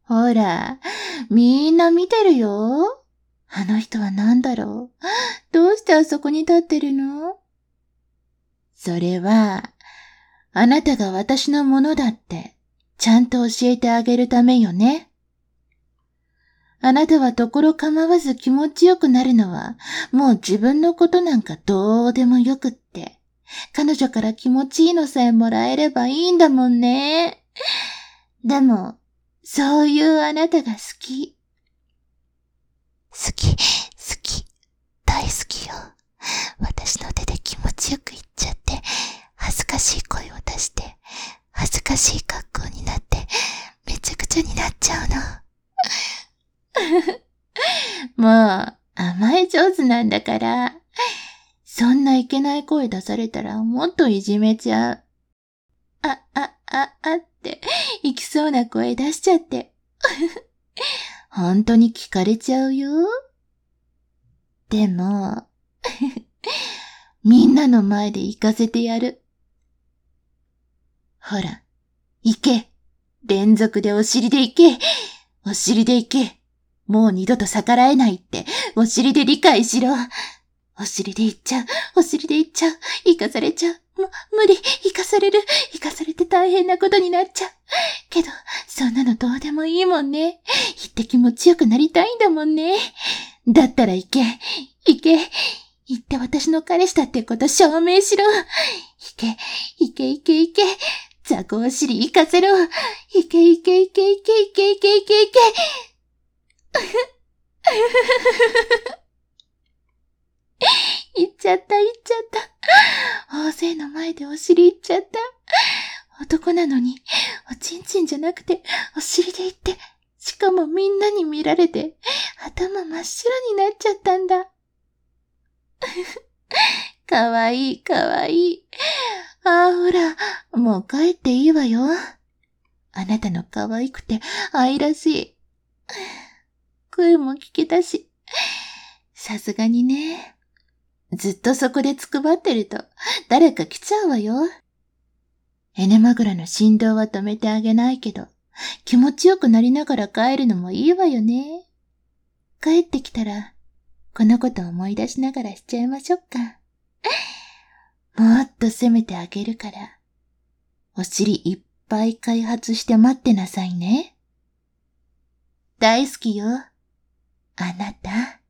ほら、みんな見てるよ。あの人は何だろう。どうしてあそこに立ってるの？それは、あなたが私のものだって、ちゃんと教えてあげるためよね。あなたはところ構わず気持ちよくなるのは、もう自分のことなんかどうでもよくって、彼女から気持ちいいのさえもらえればいいんだもんね。でも、そういうあなたが好き。 好き、大好きよ。私の手で気持ちよく言っちゃって、恥ずかしい声を出して、恥ずかしい格好になって、めちゃくちゃになっちゃうの。 もう、甘え上手なんだから。そんないけない声出されたらもっといじめちゃう。って、行きそうな声出しちゃって。本当に聞かれちゃうよ。でも、みんなの前で行かせてやる。ほら、行け。連続でお尻で行け。お尻で行け。もう二度と逆らえないって、お尻で理解しろ。お尻で行っちゃう。お尻で行っちゃう。行かされちゃう。無理。行かされる。行かされて大変なことになっちゃう。けど、そんなのどうでもいいもんね。行って気持ちよくなりたいんだもんね。だったら行け。行け。行って私の彼氏だってこと証明しろ。行け。行け行け行け。雑魚お尻行かせろ。行け行け行け行け行け行け行け行け。行っちゃった。大勢の前でお尻行っちゃった。男なのに、おちんちんじゃなくて、お尻で行って、しかもみんなに見られて、頭真っ白になっちゃったんだ。かわいい。ほら、もう帰っていいわよ。あなたの可愛くて愛らしい。声も聞けたし、さすがにね。ずっとそこでつくばってると、誰か来ちゃうわよ。エネマグラの振動は止めてあげないけど、気持ちよくなりながら帰るのもいいわよね。帰ってきたら、このこと思い出しながらしちゃいましょうか。もっと責めてあげるから、お尻いっぱい開発して待ってなさいね。大好きよ、あなた。